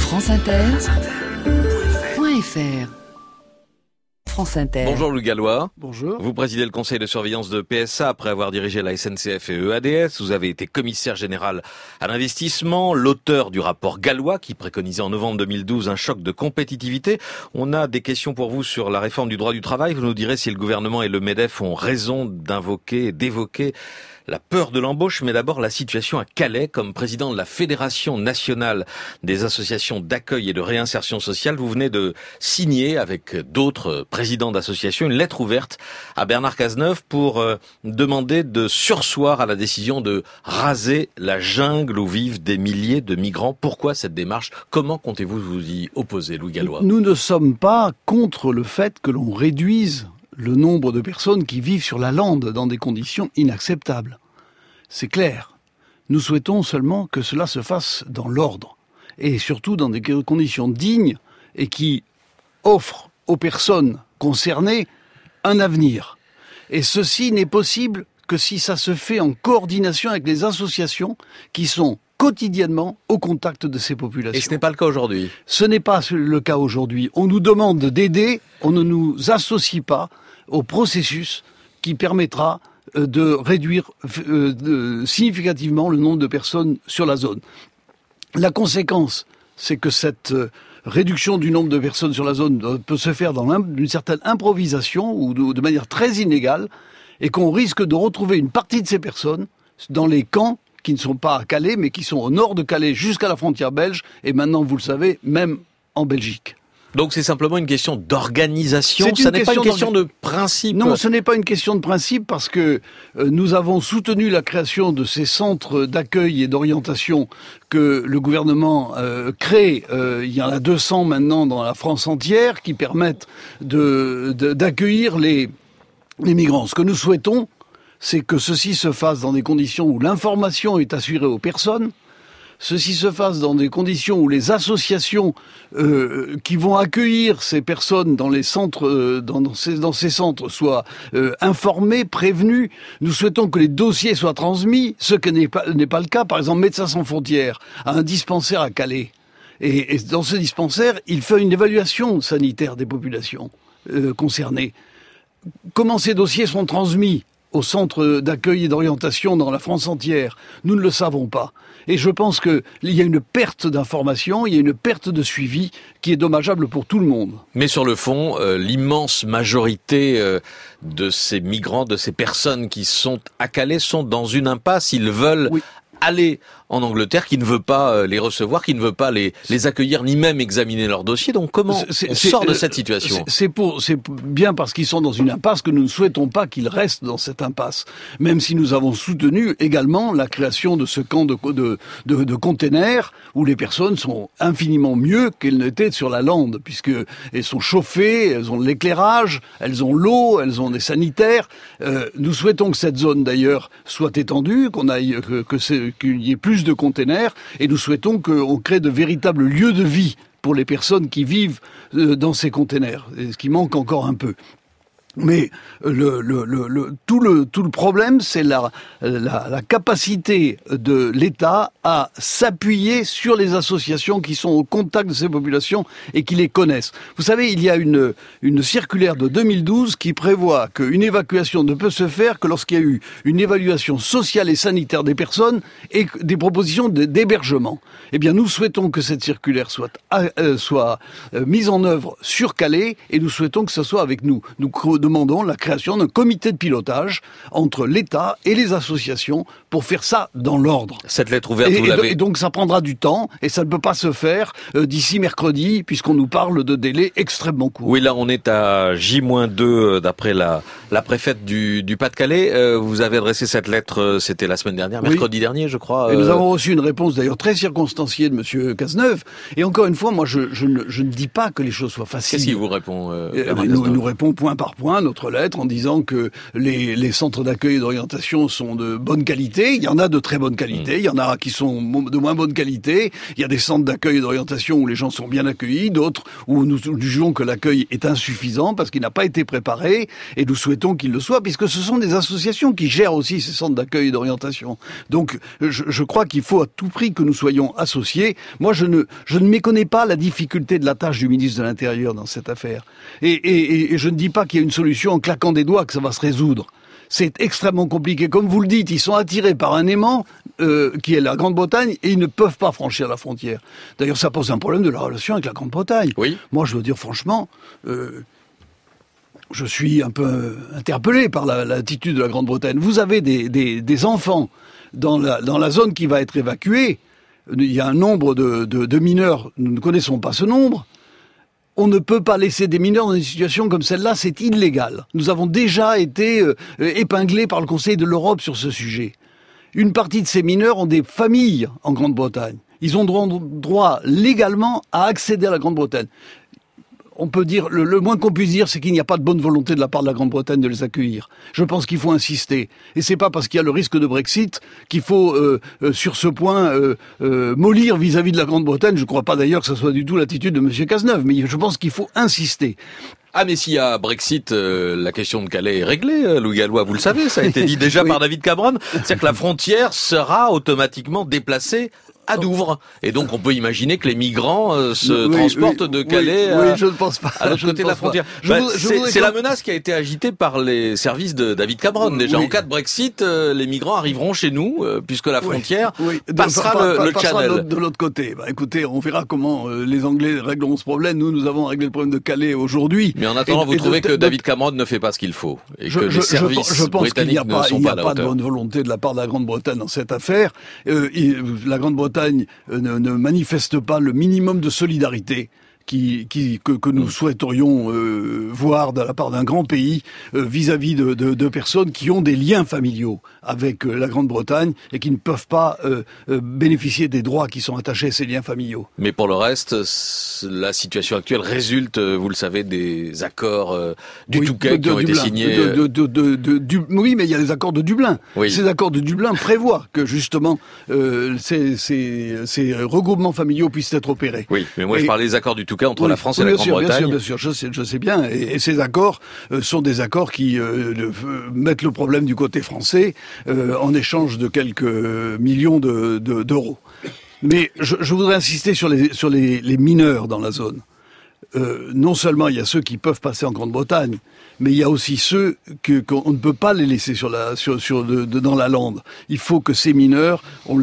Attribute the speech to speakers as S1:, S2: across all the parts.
S1: franceinter.fr. France Inter.
S2: Bonjour Louis Gallois.
S3: Bonjour.
S2: Vous présidez le conseil de surveillance de PSA après avoir dirigé la SNCF et EADS. Vous avez été commissaire général à l'investissement, l'auteur du rapport Gallois qui préconisait en novembre 2012 un choc de compétitivité. On a des questions pour vous sur la réforme du droit du travail. Vous nous direz si le gouvernement et le MEDEF ont raison d'évoquer la peur de l'embauche, mais d'abord la situation à Calais. Comme président de la Fédération nationale des associations d'accueil et de réinsertion sociale, vous venez de signer avec d'autres présidents d'associations une lettre ouverte à Bernard Cazeneuve pour demander de surseoir à la décision de raser la jungle où vivent des milliers de migrants. Pourquoi cette démarche ? Comment comptez-vous vous y opposer, Louis Gallois ?
S3: Nous ne sommes pas contre le fait que l'on réduise le nombre de personnes qui vivent sur la lande dans des conditions inacceptables. C'est clair. Nous souhaitons seulement que cela se fasse dans l'ordre et surtout dans des conditions dignes et qui offrent aux personnes concernées un avenir. Et ceci n'est possible que si ça se fait en coordination avec les associations qui sont quotidiennement au contact de ces populations.
S2: Et ce n'est pas le cas aujourd'hui.
S3: Ce n'est pas le cas aujourd'hui. On nous demande d'aider, on ne nous associe pas au processus qui permettra de réduire significativement le nombre de personnes sur la zone. La conséquence, c'est que cette réduction du nombre de personnes sur la zone peut se faire dans une certaine improvisation ou de manière très inégale et qu'on risque de retrouver une partie de ces personnes dans les camps qui ne sont pas à Calais mais qui sont au nord de Calais jusqu'à la frontière belge et maintenant, vous le savez, même en Belgique.
S2: Donc c'est simplement une question d'organisation, ce n'est pas une question de principe.
S3: Non, ce n'est pas une question de principe parce que nous avons soutenu la création de ces centres d'accueil et d'orientation que le gouvernement crée. Il y en a 200 maintenant dans la France entière qui permettent d'accueillir les migrants. Ce que nous souhaitons, c'est que ceci se fasse dans des conditions où l'information est assurée aux personnes. Ceci se fasse dans des conditions où les associations qui vont accueillir ces personnes dans les centres, dans ces centres soient informées, prévenues. Nous souhaitons que les dossiers soient transmis, ce qui n'est pas le cas. Par exemple, Médecins sans frontières a un dispensaire à Calais. Et dans ce dispensaire, il fait une évaluation sanitaire des populations concernées. Comment ces dossiers sont transmis au centre d'accueil et d'orientation dans la France entière, nous ne le savons pas. Et je pense qu'il y a une perte d'information, il y a une perte de suivi qui est dommageable pour tout le monde.
S2: Mais sur le fond, l'immense majorité de ces migrants, de ces personnes qui sont à Calais sont dans une impasse. Ils veulent aller en Angleterre, qui ne veut pas les recevoir, qui ne veut pas les accueillir, ni même examiner leur dossier. Donc comment on sort de cette situation ?
S3: C'est bien parce qu'ils sont dans une impasse que nous ne souhaitons pas qu'ils restent dans cette impasse. Même si nous avons soutenu également la création de ce camp de containers où les personnes sont infiniment mieux qu'elles n'étaient sur la lande, puisque elles sont chauffées, elles ont de l'éclairage, elles ont l'eau, elles ont des sanitaires. Nous souhaitons que cette zone d'ailleurs soit étendue, qu'il y ait plus de containers, et nous souhaitons qu'on crée de véritables lieux de vie pour les personnes qui vivent dans ces containers, ce qui manque encore un peu. Mais tout le problème, c'est la capacité de l'État à s'appuyer sur les associations qui sont au contact de ces populations et qui les connaissent. Vous savez, il y a une circulaire de 2012 qui prévoit qu'une évacuation ne peut se faire que lorsqu'il y a eu une évaluation sociale et sanitaire des personnes et des propositions d'hébergement. Eh bien, nous souhaitons que cette circulaire soit mise en œuvre sur Calais et nous souhaitons que ce soit avec nous. Nous demandons la création d'un comité de pilotage entre l'État et les associations pour faire ça dans l'ordre.
S2: Cette lettre ouverte, vous l'avez...
S3: Et donc ça prendra du temps et ça ne peut pas se faire d'ici mercredi puisqu'on nous parle de délais extrêmement courts.
S2: Oui, là on est à J-2 d'après la préfète du Pas-de-Calais. Vous avez adressé cette lettre, c'était la semaine dernière, mercredi dernier je crois.
S3: Et nous avons reçu une réponse d'ailleurs très circonstanciée de monsieur Cazeneuve. Et encore une fois, moi je ne dis pas que les choses soient faciles.
S2: Qu'est-ce qu'il vous répond
S3: il nous répond point par point. point, notre lettre, en disant que les centres d'accueil et d'orientation sont de bonne qualité. Il y en a de très bonne qualité, il y en a qui sont de moins bonne qualité. Il y a des centres d'accueil et d'orientation où les gens sont bien accueillis, d'autres où nous jugeons que l'accueil est insuffisant parce qu'il n'a pas été préparé, et nous souhaitons qu'il le soit, puisque ce sont des associations qui gèrent aussi ces centres d'accueil et d'orientation. Donc, je crois qu'il faut à tout prix que nous soyons associés. Moi, je ne méconnais pas la difficulté de la tâche du ministre de l'Intérieur dans cette affaire. Et je ne dis pas qu'il y a une solution en claquant des doigts que ça va se résoudre. C'est extrêmement compliqué. Comme vous le dites, ils sont attirés par un aimant qui est la Grande-Bretagne, et ils ne peuvent pas franchir la frontière. D'ailleurs, ça pose un problème de la relation avec la Grande-Bretagne.
S2: Oui.
S3: Moi, je veux dire franchement, je suis un peu interpellé par l'attitude de la Grande-Bretagne. Vous avez des enfants dans la zone qui va être évacuée. Il y a un nombre de mineurs, nous ne connaissons pas ce nombre. On ne peut pas laisser des mineurs dans une situation comme celle-là, c'est illégal. Nous avons déjà été épinglés par le Conseil de l'Europe sur ce sujet. Une partie de ces mineurs ont des familles en Grande-Bretagne. Ils ont droit légalement à accéder à la Grande-Bretagne. On peut dire, le moins qu'on puisse dire, c'est qu'il n'y a pas de bonne volonté de la part de la Grande-Bretagne de les accueillir. Je pense qu'il faut insister. Et c'est pas parce qu'il y a le risque de Brexit qu'il faut, sur ce point, mollir vis-à-vis de la Grande-Bretagne. Je ne crois pas d'ailleurs que ce soit du tout l'attitude de M. Cazeneuve, mais je pense qu'il faut insister.
S2: Ah, mais s'il y a Brexit, la question de Calais est réglée, Louis Gallois, vous le savez, ça a été dit déjà
S3: oui.
S2: par David Cameron. C'est-à-dire que la frontière sera automatiquement déplacée à Douvres. Et donc, on peut imaginer que les migrants se transportent de Calais
S3: je ne pense pas.
S2: à l'autre côté de la frontière. C'est la menace qui a été agitée par les services de David Cameron. Déjà, en cas de Brexit, les migrants arriveront chez nous, puisque la frontière passera le Channel.
S3: De l'autre côté. Écoutez, on verra comment les Anglais régleront ce problème. Nous avons réglé le problème de Calais aujourd'hui.
S2: Mais en attendant, vous trouvez que David Cameron ne fait pas ce qu'il faut et que les services britanniques ne sont pas à la hauteur.
S3: Il n'y a pas de bonne volonté de la part de la Grande-Bretagne dans cette affaire. La Grande-Bretagne ne manifeste pas le minimum de solidarité que nous souhaiterions voir de la part d'un grand pays vis-à-vis de personnes qui ont des liens familiaux avec la Grande-Bretagne et qui ne peuvent pas bénéficier des droits qui sont attachés à ces liens familiaux.
S2: Mais pour le reste, la situation actuelle résulte, vous le savez, des accords du Touquet qui ont été signés.
S3: Oui, mais il y a les accords de Dublin.
S2: Oui.
S3: Ces accords de Dublin prévoient que justement ces regroupements familiaux puissent être opérés.
S2: Oui, mais moi je parlais des accords du Touquet entre la France et la Grande-Bretagne.
S3: Bien sûr, je sais bien. Et ces accords sont des accords qui mettent le problème du côté français en échange de quelques millions d'euros. Mais je voudrais insister sur les mineurs dans la zone. Non seulement il y a ceux qui peuvent passer en Grande-Bretagne, mais il y a aussi ceux qu'on ne peut pas les laisser dans la lande. Il faut que ces mineurs,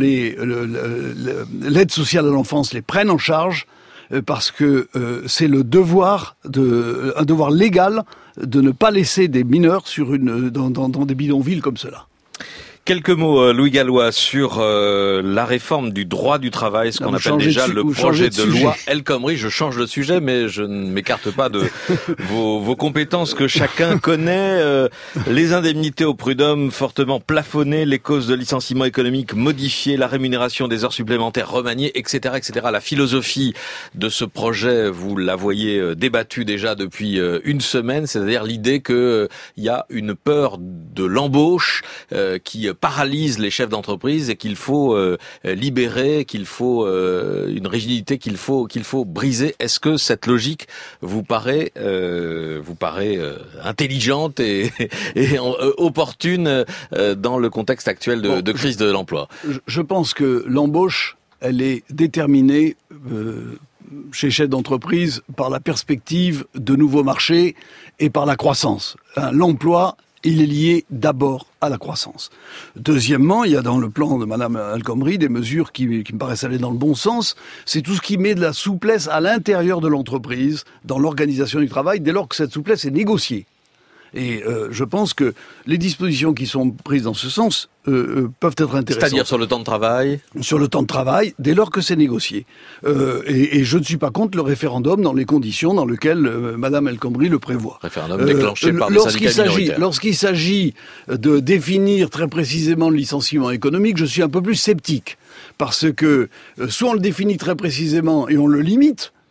S3: l'aide sociale à l'enfance les prenne en charge, parce que c'est un devoir légal de ne pas laisser des mineurs dans des bidonvilles comme cela.
S2: Quelques mots, Louis Gallois, sur la réforme du droit du travail, ce qu'on appelle déjà le projet de loi El Khomri. Je change de sujet, mais je ne m'écarte pas de vos compétences que chacun connaît. Les indemnités au prud'homme fortement plafonnées, les causes de licenciement économique modifiées, la rémunération des heures supplémentaires remaniée, etc., etc. La philosophie de ce projet, vous la voyez débattue déjà depuis une semaine, c'est-à-dire l'idée que il y a une peur de l'embauche qui paralyse les chefs d'entreprise et qu'il faut libérer, qu'il faut une rigidité qu'il faut briser. Est-ce que cette logique vous paraît intelligente et opportune dans le contexte actuel de crise de l'emploi?
S3: Je pense que l'embauche, elle est déterminée chez les chefs d'entreprise par la perspective de nouveaux marchés et par la croissance. L'emploi, il est lié d'abord à la croissance. Deuxièmement, il y a dans le plan de Madame El Khomri des mesures qui me paraissent aller dans le bon sens. C'est tout ce qui met de la souplesse à l'intérieur de l'entreprise, dans l'organisation du travail, dès lors que cette souplesse est négociée. Et je pense que les dispositions qui sont prises dans ce sens peuvent être intéressantes.
S2: C'est-à-dire sur le temps de travail? Sur
S3: le temps de travail, dès lors que c'est négocié. Et je ne suis pas contre le référendum dans les conditions dans lesquelles Madame El Khomri le prévoit.
S2: Référendum déclenché par des syndicats minoritaires.
S3: Lorsqu'il s'agit de définir très précisément le licenciement économique, je suis un peu plus sceptique. Parce que soit on le définit très précisément et on le limite,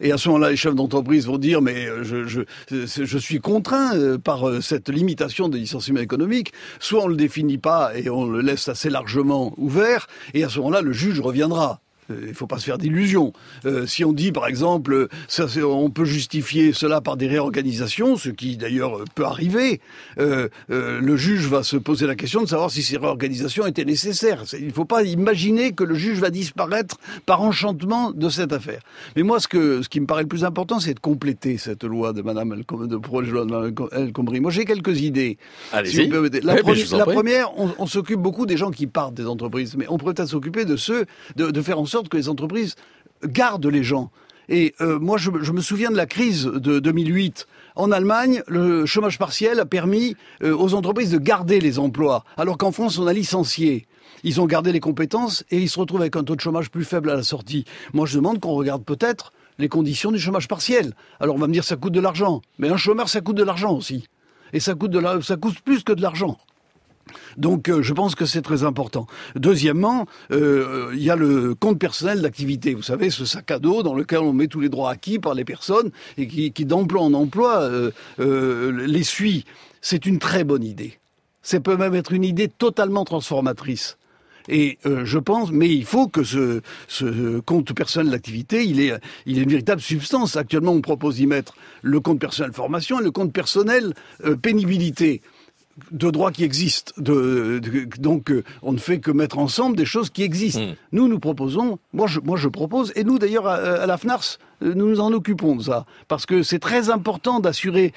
S3: Et à ce moment-là, les chefs d'entreprise vont dire, mais je suis contraint par cette limitation des licenciements économiques. Soit on le définit pas et on le laisse assez largement ouvert, et à ce moment-là, le juge reviendra. Il ne faut pas se faire d'illusions. Si on dit, par exemple, on peut justifier cela par des réorganisations, ce qui d'ailleurs peut arriver, le juge va se poser la question de savoir si ces réorganisations étaient nécessaires. Il ne faut pas imaginer que le juge va disparaître par enchantement de cette affaire. Mais moi, ce qui me paraît le plus important, c'est de compléter cette loi de Madame El Khomri. Moi, j'ai quelques idées.
S2: Allez-y.
S3: Si vous permettez. La
S2: la
S3: première, on s'occupe beaucoup des gens qui partent des entreprises, mais on pourrait peut-être s'occuper de ceux, de faire en sorte que les entreprises gardent les gens. Et moi, je me souviens de la crise de 2008. En Allemagne, le chômage partiel a permis aux entreprises de garder les emplois, alors qu'en France, on a licencié. Ils ont gardé les compétences et ils se retrouvent avec un taux de chômage plus faible à la sortie. Moi, je demande qu'on regarde peut-être les conditions du chômage partiel. Alors, on va me dire ça coûte de l'argent. Mais un chômeur, ça coûte de l'argent aussi. Et ça coûte plus que de l'argent. Donc je pense que c'est très important. Deuxièmement, il y a le compte personnel d'activité. Vous savez, ce sac à dos dans lequel on met tous les droits acquis par les personnes et qui d'emploi en emploi les suit. C'est une très bonne idée. Ça peut même être une idée totalement transformatrice. Et je pense, mais il faut que ce compte personnel d'activité, il ait une véritable substance. Actuellement, on propose d'y mettre le compte personnel formation et le compte personnel pénibilité. De droits qui existent. Donc, on ne fait que mettre ensemble des choses qui existent. Nous proposons, moi je propose, et nous d'ailleurs à la FNARS, nous nous en occupons de ça, parce que c'est très important d'assurer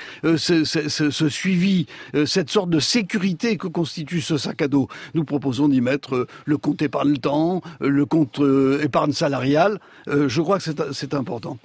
S3: ce suivi, cette sorte de sécurité que constitue ce sac à dos. Nous proposons d'y mettre le compte épargne-temps, le compte épargne salariale. Je crois que c'est important.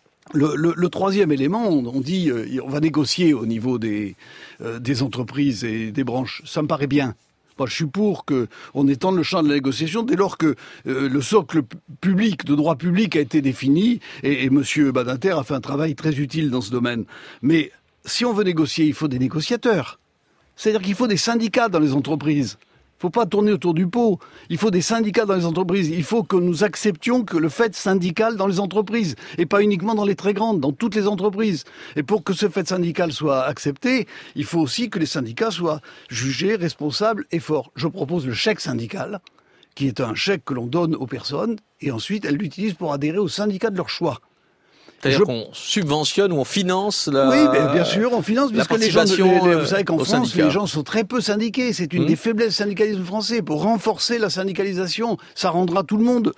S3: Le troisième élément, on dit, on va négocier au niveau des entreprises et des branches. Ça me paraît bien. Moi, je suis pour qu'on étende le champ de la négociation dès lors que le socle public, de droit public a été défini et Monsieur Badinter a fait un travail très utile dans ce domaine. Mais si on veut négocier, il faut des négociateurs. C'est-à-dire qu'il faut des syndicats dans les entreprises. Il ne faut pas tourner autour du pot. Il faut des syndicats dans les entreprises. Il faut que nous acceptions que le fait syndical dans les entreprises, et pas uniquement dans les très grandes, dans toutes les entreprises. Et pour que ce fait syndical soit accepté, il faut aussi que les syndicats soient jugés, responsables et forts. Je propose le chèque syndical, qui est un chèque que l'on donne aux personnes, et ensuite elles l'utilisent pour adhérer au syndicat de leur choix.
S2: C'est-à-dire qu'on subventionne ou on finance la...
S3: Oui, bien sûr, on finance, puisque les gens, vous savez qu'en France,
S2: syndicat.
S3: Les gens sont très peu syndiqués. C'est une des faiblesses du syndicalisme français. Pour renforcer la syndicalisation, ça rendra tout le monde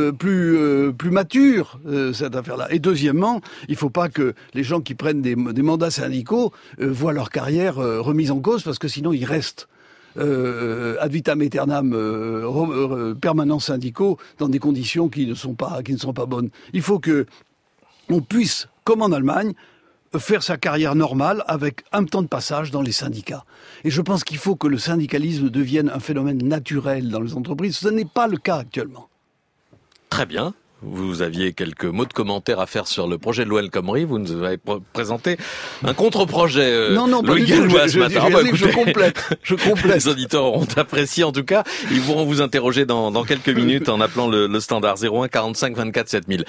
S3: plus mature, cette affaire-là. Et deuxièmement, il ne faut pas que les gens qui prennent des mandats syndicaux voient leur carrière remise en cause, parce que sinon ils restent. Ad vitam aeternam permanents syndicaux dans des conditions qui ne sont pas bonnes. Il faut que on puisse, comme en Allemagne, faire sa carrière normale avec un temps de passage dans les syndicats. Et je pense qu'il faut que le syndicalisme devienne un phénomène naturel dans les entreprises. Ce n'est pas le cas actuellement.
S2: Très bien. Vous aviez quelques mots de commentaire à faire sur le projet de loi El Khomri. Vous nous avez présenté un contre-projet.
S3: Non, pas
S2: Louis
S3: du tout.
S2: Gallois ce matin.
S3: Je complète.
S2: Les auditeurs auront apprécié en tout cas. Ils pourront vous interroger dans quelques minutes en appelant le standard 01 45 24 7000.